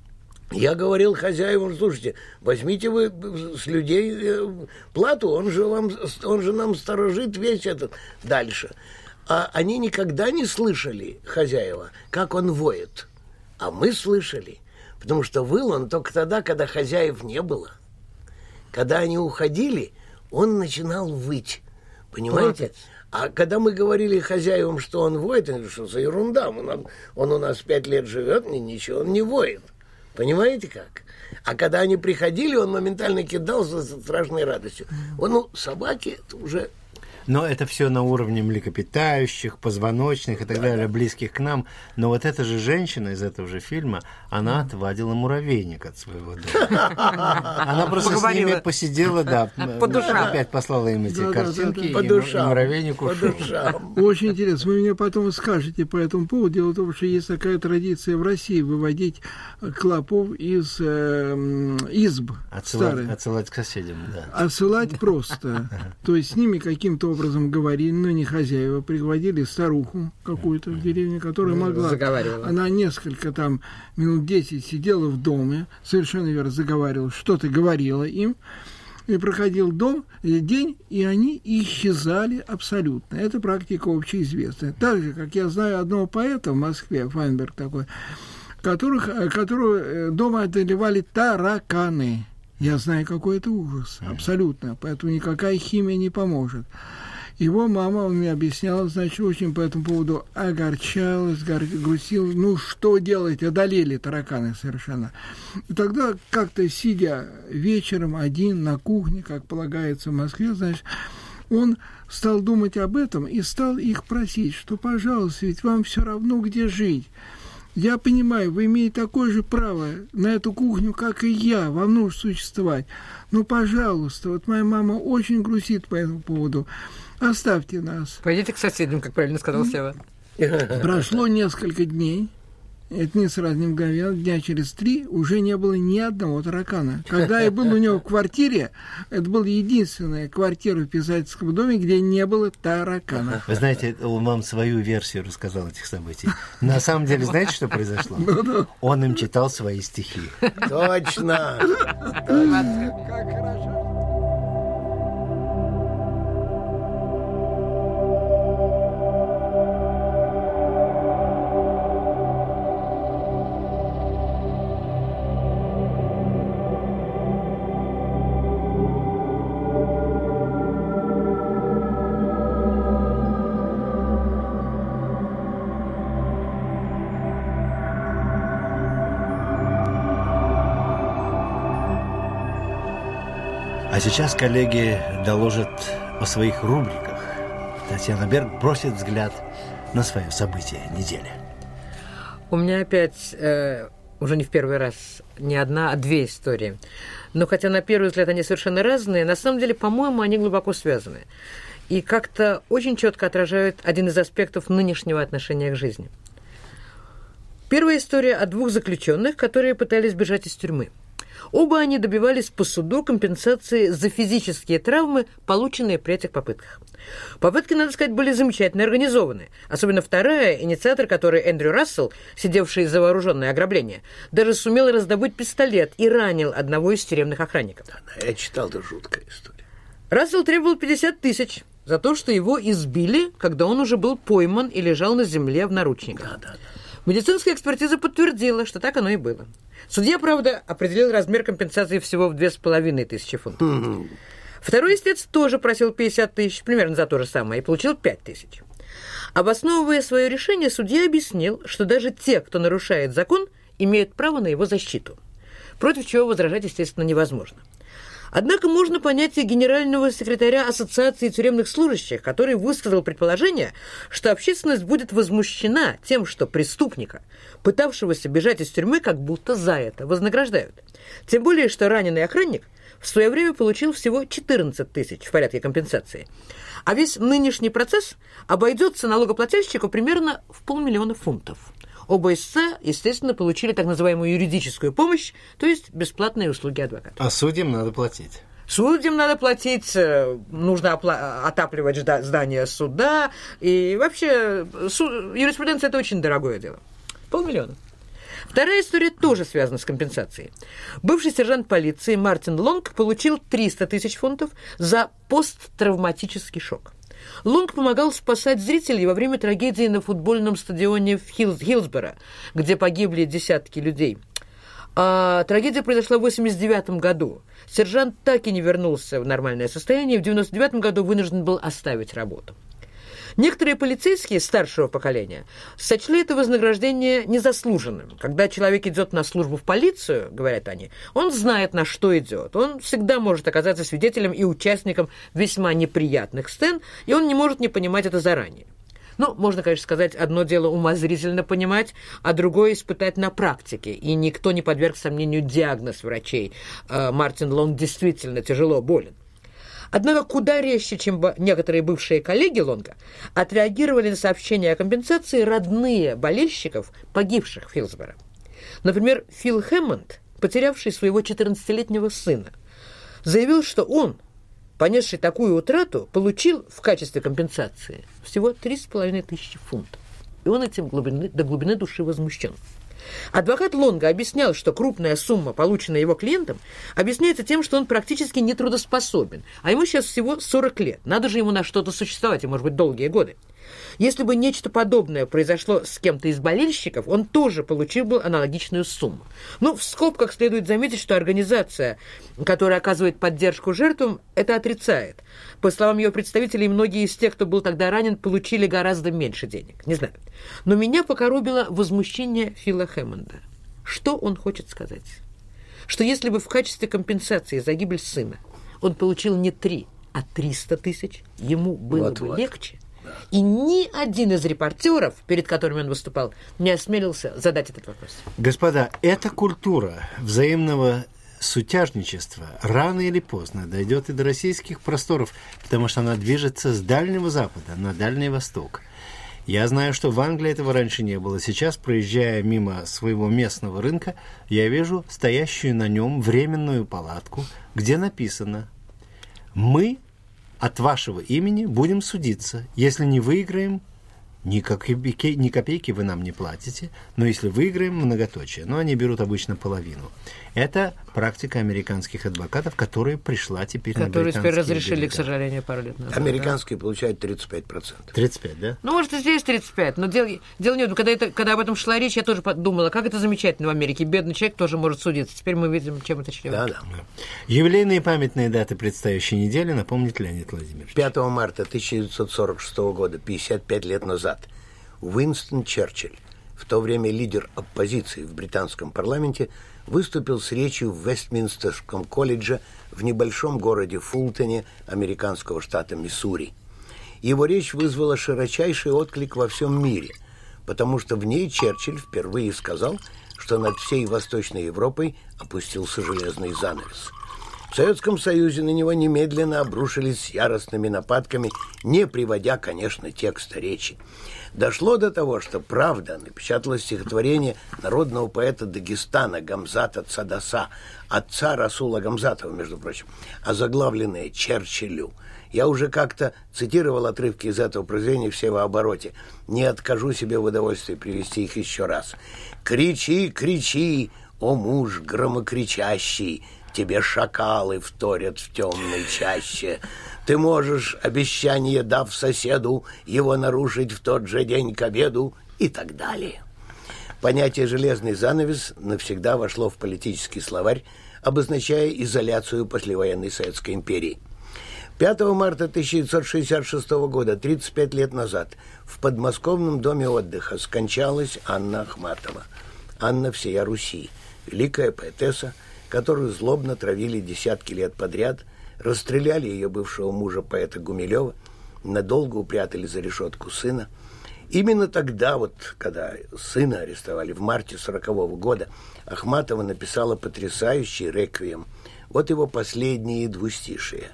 Я говорил хозяевам, слушайте, возьмите вы с людей плату, он же, вам, он же нам сторожит весь этот дальше. А они никогда не слышали, хозяева, как он воет. А мы слышали, потому что выл он только тогда, когда хозяев не было. Когда они уходили, он начинал выть. Понимаете? А когда мы говорили хозяевам, что он воет, они говорят, что за ерунда, он, он у нас пять лет живет, ничего, он не воет. Понимаете как? А когда они приходили, он моментально кидался с страшной радостью. Он, ну, собаки, это уже... Но это все на уровне млекопитающих, позвоночных и так далее, близких к нам. Но вот эта же женщина из этого же фильма, она отвадила муравейник от своего дома. Она просто с ними посидела, да, По душам. опять послала им эти Да, да, картинки, да, и По душам. муравейник По ушел. душам. Очень интересно. Вы мне потом скажете по этому поводу. Дело в том, что есть такая традиция в России выводить клопов из э, изб Отсылать, старых. отсылать к соседям, да. Отсылать просто. То есть с ними каким-то образом говорили, но не хозяева, приводили старуху какую-то в деревне, которая могла... Заговаривала. Она несколько там минут десять сидела в доме, совершенно верно заговаривала, что-то говорила им, и проходил дом, день, и они исчезали абсолютно. Это практика общеизвестная. Так же, как я знаю одного поэта в Москве, Файнберг такой, которых, которого дома одолевали тараканы. Я знаю, какой это ужас. Абсолютно. Поэтому никакая химия не поможет. Его мама, он мне объяснял, значит, очень по этому поводу огорчалась, грустила. Ну, что делать? Одолели тараканы совершенно. И тогда как-то, сидя вечером один на кухне, как полагается в Москве, значит, он стал думать об этом и стал их просить, что, пожалуйста, ведь вам все равно, где жить. Я понимаю, вы имеете такое же право на эту кухню, как и я, вам нужно существовать. Но, пожалуйста, вот моя мама очень грустит по этому поводу. Оставьте нас. Пойдите к соседям, как правильно сказал Сева. Прошло несколько дней. Это не сразу, не мгновенно. Дня через три уже не было ни одного таракана. Когда я был у него в квартире, это была единственная квартира в писательском доме, где не было таракана. Вы знаете, он вам свою версию рассказал этих событий. На самом деле, знаете, что произошло? Он им читал свои стихи. Точно! Как хорошо. А сейчас коллеги доложат о своих рубриках. Татьяна Берг бросит взгляд на свое событие недели. У меня опять, э, уже не в первый раз, не одна, а две истории. Но хотя на первый взгляд они совершенно разные, на самом деле, по-моему, они глубоко связаны. И как-то очень четко отражают один из аспектов нынешнего отношения к жизни. Первая история о двух заключенных, которые пытались бежать из тюрьмы. Оба они добивались по суду компенсации за физические травмы, полученные при этих попытках. Попытки, надо сказать, были замечательно организованы. Особенно вторая, инициатор которой Эндрю Рассел, сидевший за вооруженное ограбление, даже сумел раздобыть пистолет и ранил одного из тюремных охранников. Да, я читал, это жуткая история. Рассел требовал пятьдесят тысяч за то, что его избили, когда он уже был пойман и лежал на земле в наручниках. Да, да, да. Медицинская экспертиза подтвердила, что так оно и было. Судья, правда, определил размер компенсации всего в две с половиной тысячи фунтов. Mm-hmm. Второй истец тоже просил пятьдесят тысяч, примерно за то же самое, и получил пять тысяч. Обосновывая свое решение, судья объяснил, что даже те, кто нарушает закон, имеют право на его защиту, против чего возражать, естественно, невозможно. Однако можно понять и генерального секретаря Ассоциации тюремных служащих, который высказал предположение, что общественность будет возмущена тем, что преступника, пытавшегося бежать из тюрьмы, как будто за это вознаграждают. Тем более, что раненый охранник в свое время получил всего четырнадцать тысяч в порядке компенсации. А весь нынешний процесс обойдется налогоплательщику примерно в полмиллиона фунтов. Оба истца, естественно, получили так называемую юридическую помощь, то есть бесплатные услуги адвоката. А судьям надо платить. Судьям надо платить, нужно опла- отапливать здание суда. И вообще, суд, юриспруденция – это очень дорогое дело. Полмиллиона. Вторая история тоже связана с компенсацией. Бывший сержант полиции Мартин Лонг получил триста тысяч фунтов за посттравматический шок. Лонг помогал спасать зрителей во время трагедии на футбольном стадионе в Хилс- Хилсборо, где погибли десятки людей. А трагедия произошла в восемьдесят девятом году. Сержант так и не вернулся в нормальное состояние, и в девяносто девятом году вынужден был оставить работу. Некоторые полицейские старшего поколения сочли это вознаграждение незаслуженным. Когда человек идет на службу в полицию, говорят они, он знает, на что идет. Он всегда может оказаться свидетелем и участником весьма неприятных сцен, и он не может не понимать это заранее. Ну, можно, конечно, сказать, одно дело умозрительно понимать, а другое испытать на практике. И никто не подверг сомнению диагноз врачей. Мартин Лонг действительно тяжело болен. Однако куда резче, чем некоторые бывшие коллеги Лонга, отреагировали на сообщения о компенсации родные болельщиков, погибших в Хилсборо. Например, Фил Хэммонд, потерявший своего четырнадцатилетнего сына, заявил, что он, понесший такую утрату, получил в качестве компенсации всего три с половиной тысячи фунтов. И он этим глубины, до глубины души возмущен. Адвокат Лонга объяснял, что крупная сумма, полученная его клиентом, объясняется тем, что он практически нетрудоспособен, а ему сейчас всего сорок лет. Надо же ему на что-то существовать, и, может быть, долгие годы. Если бы нечто подобное произошло с кем-то из болельщиков, он тоже получил бы аналогичную сумму. Ну, в скобках следует заметить, что организация, которая оказывает поддержку жертвам, это отрицает. По словам ее представителей, многие из тех, кто был тогда ранен, получили гораздо меньше денег. Не знаю. Но меня покоробило возмущение Фила Хэммонда. Что он хочет сказать? Что если бы в качестве компенсации за гибель сына он получил не три, а триста тысяч, ему было вот, бы вот. легче. И ни один из репортеров, перед которыми он выступал, не осмелился задать этот вопрос. Господа, эта культура взаимного сутяжничества рано или поздно дойдет и до российских просторов, потому что она движется с Дальнего Запада на Дальний Восток. Я знаю, что в Англии этого раньше не было. Сейчас, проезжая мимо своего местного рынка, я вижу стоящую на нем временную палатку, где написано: «Мы от вашего имени будем судиться. Если не выиграем, ни копейки, ни копейки вы нам не платите, но если выиграем, многоточие». Но они берут обычно половину. Это практика американских адвокатов, которая пришла теперь которые на британские теперь разрешили, берега. К сожалению, пару лет назад. Американские да? получают тридцать пять процентов. тридцать пять, да? Ну, может, и здесь тридцать пять, но дело, дело не в этом. Когда, это, когда об этом шла речь, я тоже подумала, как это замечательно в Америке. Бедный человек тоже может судиться. Теперь мы видим, чем это чревато. Да, да. Юбилейные памятные даты предстоящей недели напомнит Леонид Владимирович. пятого марта тысяча девятьсот сорок шестого года, пятьдесят пять лет назад, Уинстон Черчилль, в то время лидер оппозиции в британском парламенте, выступил с речью в Вестминстерском колледже в небольшом городе Фултоне американского штата Миссури. Его речь вызвала широчайший отклик во всем мире, потому что в ней Черчилль впервые сказал, что над всей Восточной Европой опустился железный занавес. В Советском Союзе на него немедленно обрушились с яростными нападками, не приводя, конечно, текста речи. Дошло до того, что «Правда» напечатала стихотворение народного поэта Дагестана Гамзата Цадаса, отца Расула Гамзатова, между прочим, озаглавленное «Черчиллю». Я уже как-то цитировал отрывки из этого произведения в севообороте. Не откажу себе в удовольствии привести их еще раз. «Кричи, кричи, о муж громокричащий, тебе шакалы вторят в темной чаще. Ты можешь, обещание дав соседу, его нарушить в тот же день к обеду» и так далее. Понятие «железный занавес» навсегда вошло в политический словарь, обозначая изоляцию послевоенной Советской империи. пятого марта тысяча девятьсот шестьдесят шестого года, тридцать пять лет назад, в подмосковном доме отдыха скончалась Анна Ахматова. Анна всея Руси, великая поэтесса, которую злобно травили десятки лет подряд, расстреляли ее бывшего мужа, поэта Гумилева, надолго упрятали за решетку сына. Именно тогда, вот, когда сына арестовали в марте сорокового года, Ахматова написала потрясающий реквием. Вот его последние двустишия.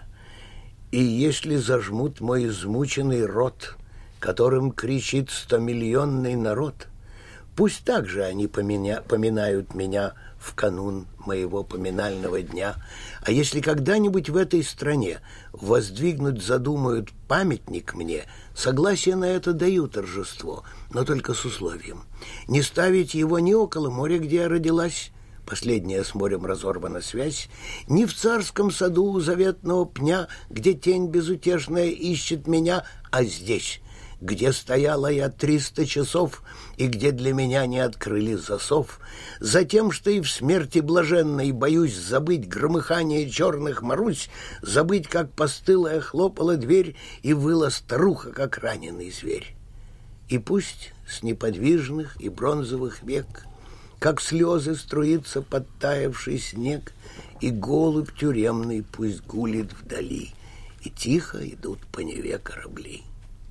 «И если зажмут мой измученный рот, которым кричит стомиллионный народ, пусть также они поминя... поминают меня в канун моего поминального дня. А если когда-нибудь в этой стране воздвигнуть задумают памятник мне, согласие на это даю торжество, но только с условием. Не ставить его ни около моря, где я родилась, последняя с морем разорвана связь, ни в царском саду у заветного пня, где тень безутешная ищет меня, а здесь, где стояла я триста часов и где для меня не открыли засов, за тем, что и в смерти блаженной боюсь забыть громыхание черных Марусь, забыть, как постылая хлопала дверь и выла старуха, как раненый зверь. И пусть с неподвижных и бронзовых век, как слезы струится подтаявший снег, и голубь тюремный пусть гулит вдали, и тихо идут по Неве корабли».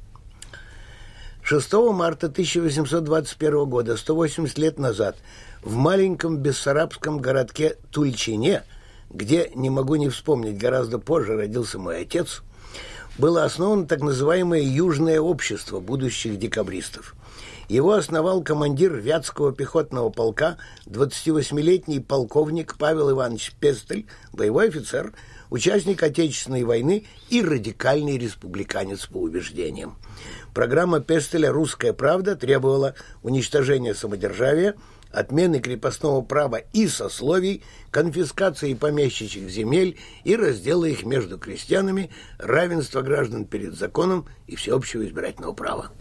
шестого марта тысяча восемьсот двадцать первого года, сто восемьдесят лет назад, в маленьком бессарабском городке Тульчине, где, не могу не вспомнить, гораздо позже родился мой отец, было основано так называемое Южное общество будущих декабристов. Его основал командир Вятского пехотного полка, двадцативосьмилетний полковник Павел Иванович Пестель, боевой офицер, участник Отечественной войны и радикальный республиканец по убеждениям. Программа Пестеля «Русская правда» требовала уничтожения самодержавия, отмены крепостного права и сословий, конфискации помещичьих земель и раздела их между крестьянами, равенства граждан перед законом и всеобщего избирательного права.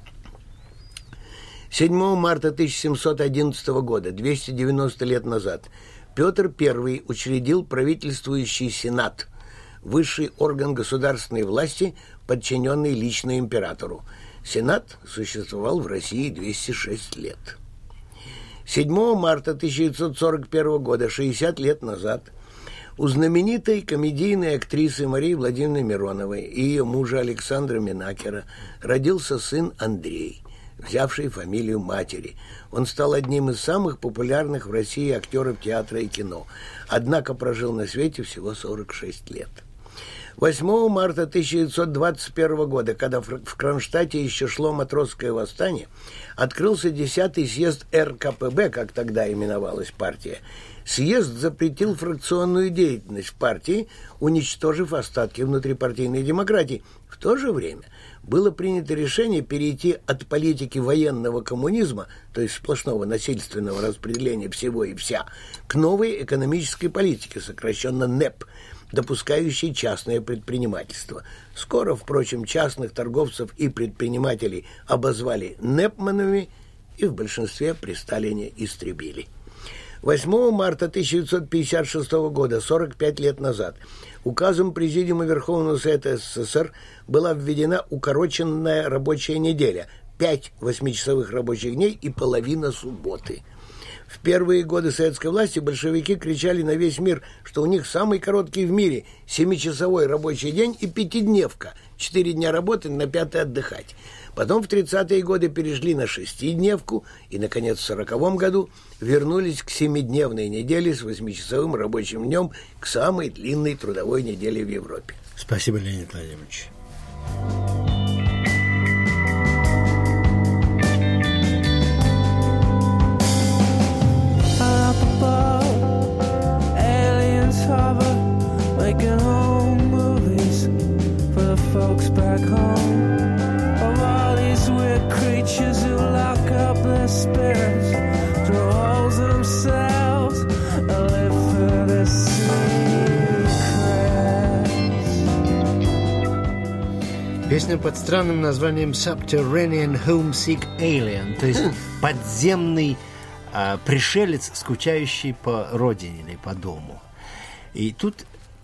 седьмого марта тысяча семьсот одиннадцатого года, двести девяносто лет назад, Петр Первый учредил правительствующий Сенат, высший орган государственной власти, подчиненный лично императору. Сенат существовал в России двести шесть лет. седьмого марта тысяча девятьсот сорок первого года, шестьдесят лет назад, у знаменитой комедийной актрисы Марии Владимировны Мироновой и ее мужа Александра Минакера родился сын Андрей, взявший фамилию матери. Он стал одним из самых популярных в России актеров театра и кино, однако прожил на свете всего сорок шесть лет. восьмого марта тысяча девятьсот двадцать первого года, когда в Кронштадте еще шло матросское восстание, открылся десятый съезд эр ка пэ бэ, как тогда именовалась партия. Съезд запретил фракционную деятельность в партии, уничтожив остатки внутрипартийной демократии. В то же время было принято решение перейти от политики военного коммунизма, то есть сплошного насильственного распределения всего и вся, к новой экономической политике, сокращенно нэп, допускающей частное предпринимательство. Скоро, впрочем, частных торговцев и предпринимателей обозвали нэпманами и в большинстве при Сталине истребили. восьмого марта тысяча девятьсот пятьдесят шестого года, сорок пять лет назад, указом Президиума Верховного Совета эс эс эс эр была введена укороченная рабочая неделя, пять восьмичасовых рабочих дней и половина субботы. В первые годы советской власти большевики кричали на весь мир, что у них самый короткий в мире семичасовой рабочий день и пятидневка, четыре дня работы, на пятый отдыхать. Потом в тридцатые годы перешли на шестидневку и, наконец, в сороковом году вернулись к семидневной неделе с восьмичасовым рабочим днем, к самой длинной трудовой неделе в Европе. Спасибо, Леонид Владимирович. Песня под странным названием Subterranean Homesick Alien, то есть подземный а, пришелец, скучающий по родине или по дому. И тут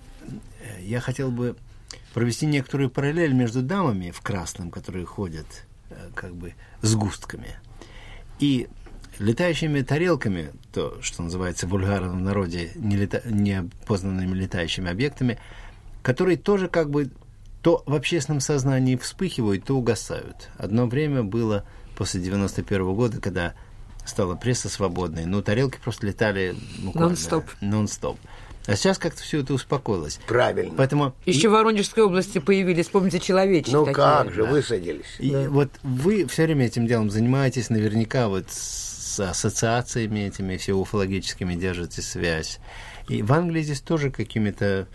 я хотел бы провести некоторую параллель между дамами в красном, которые ходят как бы сгустками, и летающими тарелками, то, что называется в вульгарном народе нелета... неопознанными летающими объектами, которые тоже как бы то в общественном сознании вспыхивают, то угасают. Одно время было после девяносто первого года, когда стала пресса свободной, но тарелки просто летали буквально нон-стоп. нон-стоп. А сейчас как-то все это успокоилось. Правильно. Поэтому еще и... в Воронежской области появились, помните, человечки Ну такие. как же, да. высадились. И да. вот вы все время этим делом занимаетесь, наверняка вот с ассоциациями этими, все уфологическими держите связь. И в Англии здесь тоже какими-то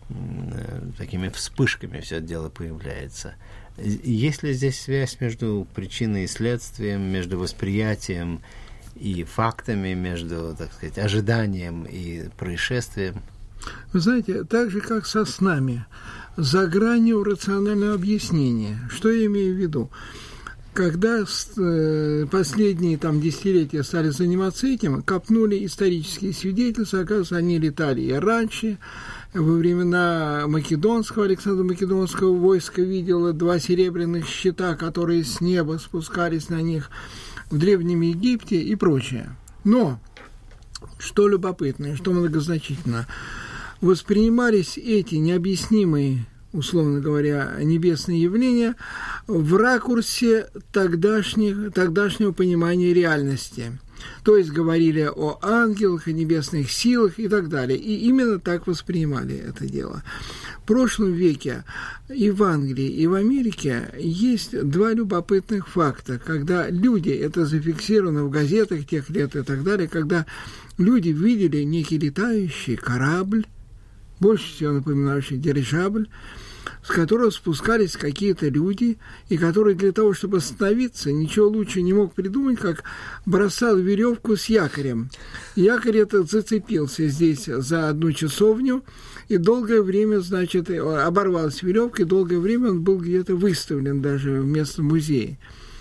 такими вспышками все это дело появляется. Есть ли здесь связь между причиной и следствием, между восприятием и фактами, между, так сказать, ожиданием и происшествием? Вы знаете, так же, как со снами, за гранью рационального объяснения. Что я имею в виду? Когда последние там, десятилетия стали заниматься этим, копнули исторические свидетельства, оказывается, они летали и раньше. Во времена Македонского, Александра Македонского войска видело два серебряных щита, которые с неба спускались на них в Древнем Египте и прочее. Но, что любопытно, что многозначительно, воспринимались эти необъяснимые, условно говоря, небесные явления в ракурсе тогдашних, тогдашнего понимания реальности. То есть говорили о ангелах, о небесных силах и так далее. И именно так воспринимали это дело. В прошлом веке и в Англии, и в Америке есть два любопытных факта, когда люди, это зафиксировано в газетах тех лет и так далее, когда люди видели некий летающий корабль, больше всего напоминающий дирижабль, с которого спускались какие-то люди, и который для того, чтобы остановиться, ничего лучше не мог придумать, как бросал веревку с якорем. Якорь этот зацепился здесь за одну часовню, и долгое время, значит, оборвалась веревка, и долгое время он был где-то выставлен даже в местном музее.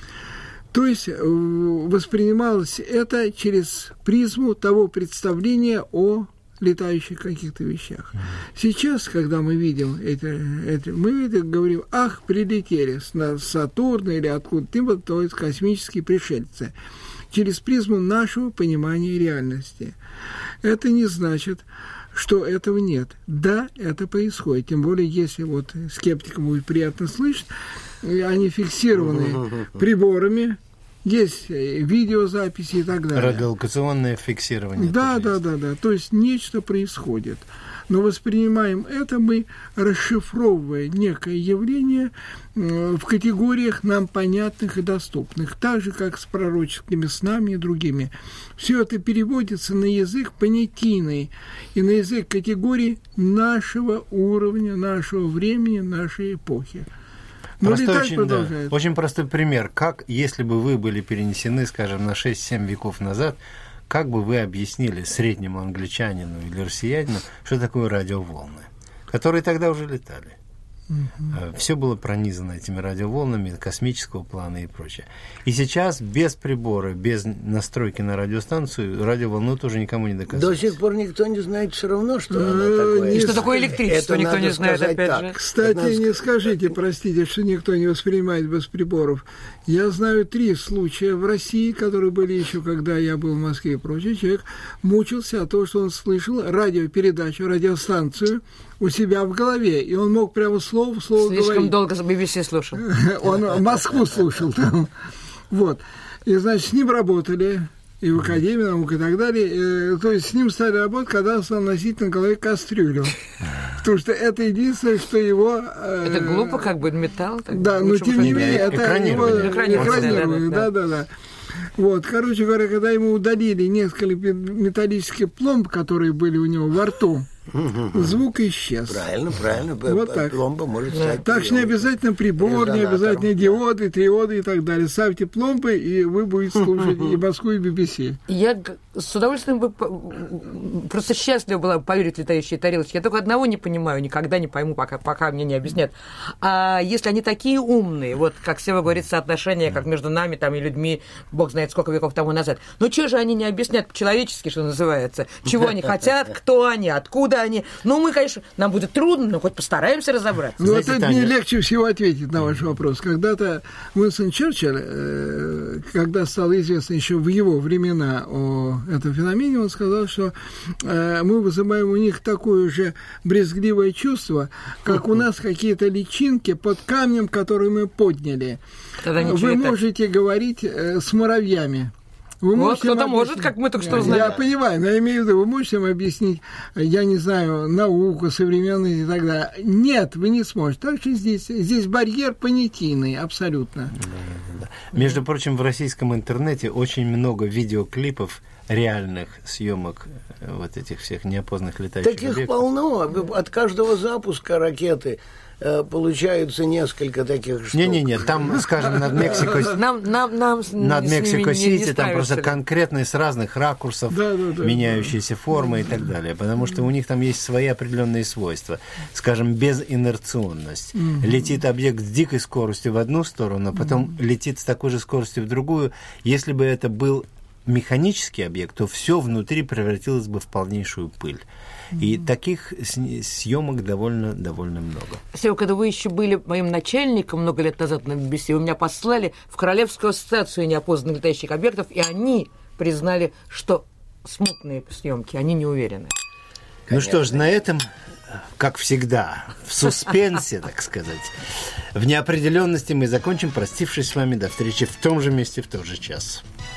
То есть воспринималось это через призму того представления о летающих каких-то вещах. Сейчас, когда мы видим это, это мы это говорим, ах, прилетели с Сатурна или откуда-то, то есть космические пришельцы, через призму нашего понимания реальности. Это не значит, что этого нет. Да, это происходит. Тем более, если вот скептикам будет приятно слышать, они фиксированы приборами, есть видеозаписи и так далее. Радиолокационное фиксирование. Да, да, да, да. То есть нечто происходит. Но воспринимаем это мы, расшифровывая некое явление в категориях нам понятных и доступных, так же, как с пророческими снами и другими. Все это переводится на язык понятийный и на язык категорий нашего уровня, нашего времени, нашей эпохи. Простой, очень, да, очень простой пример. Как, если бы вы были перенесены, скажем, на шесть-семь веков назад, как бы вы объяснили среднему англичанину или россиянину, что такое радиоволны, которые тогда уже летали? Uh-huh. Все было пронизано этими радиоволнами космического плана и прочее. И сейчас без прибора, без настройки на радиостанцию, радиоволну тоже никому не доказывается. До сих пор никто не знает все равно, что она такое. И что такое электричество, это никто не знает, опять так. же. Кстати, надо... не скажите, простите, что никто не воспринимает без приборов. Я знаю три случая в России, которые были еще, когда я был в Москве и прочее. Человек мучился от того, что он слышал радиопередачу, радиостанцию у себя в голове, и он мог прямо слово в слово говорить. Слишком долго би би си слушал. Он Москву слушал там. Вот. И, значит, с ним работали, и в Академии наук, и так далее. То есть с ним стали работать, когда он стал носить на голове кастрюлю. Потому что это единственное, что его... Это глупо, как бы, металл. Да, но тем не менее, это его экранирование. Да, да, да. Вот, короче говоря, когда ему удалили несколько металлических пломб, которые были у него во рту, звук исчез. Правильно, правильно. Вот так. Пломба может стать. Так что не обязательно прибор, не обязательно диоды, триоды и так далее. Ставьте пломбы, и вы будете слушать и Москву, и би би си. Я с удовольствием бы просто счастлива была поверить в летающие тарелочки. Я только одного не понимаю, никогда не пойму, пока, пока мне не объяснят. А если они такие умные, вот как Сева говорит, соотношение, как между нами там, и людьми, бог знает сколько веков тому назад, ну что же они не объяснят по-человечески, что называется? Чего они хотят, кто они, откуда они? Ну, мы, конечно, нам будет трудно, но хоть постараемся разобраться. Ну, вот это мне легче всего ответить на ваш вопрос. Когда-то Уинстон Черчилль, когда стало известно еще в его времена о этом феномене, он сказал, что мы вызываем у них такое же брезгливое чувство, как у нас какие-то личинки под камнем, который мы подняли. Вы можете говорить с муравьями. Вы вот кто-то объяснить... может, как мы только что узнали. Я понимаю, но я имею в виду, вы можете им объяснить, я не знаю, науку, современность и так далее. Нет, вы не сможете. Так что здесь, здесь барьер понятийный, абсолютно. Да, да. Между прочим, в российском интернете очень много видеоклипов реальных съемок вот этих всех неопознанных летающих Таких объектов. полно. От каждого запуска ракеты получается несколько таких штук. Не-не-не, там, скажем, над Мексико... Нам, нам, нам над Мексико-Сити там просто конкретные с разных ракурсов, да, да, да, меняющиеся да. формы и так далее, потому что у них там есть свои определенные свойства. Скажем, безинерционность. Mm-hmm. Летит объект с дикой скоростью в одну сторону, а потом mm-hmm. летит с такой же скоростью в другую. Если бы это был механический объект, то все внутри превратилось бы в полнейшую пыль. И mm-hmm. таких съемок довольно, довольно много. Сева, когда вы еще были моим начальником много лет назад на би би си, вы меня послали в Королевскую ассоциацию неопознанных летающих объектов, и они признали, что смутные съемки, они не уверены. Конечно. Ну что ж, на этом, как всегда, в суспенсе, так сказать, в неопределенности мы закончим, простившись с вами до встречи в том же месте, в тот же час.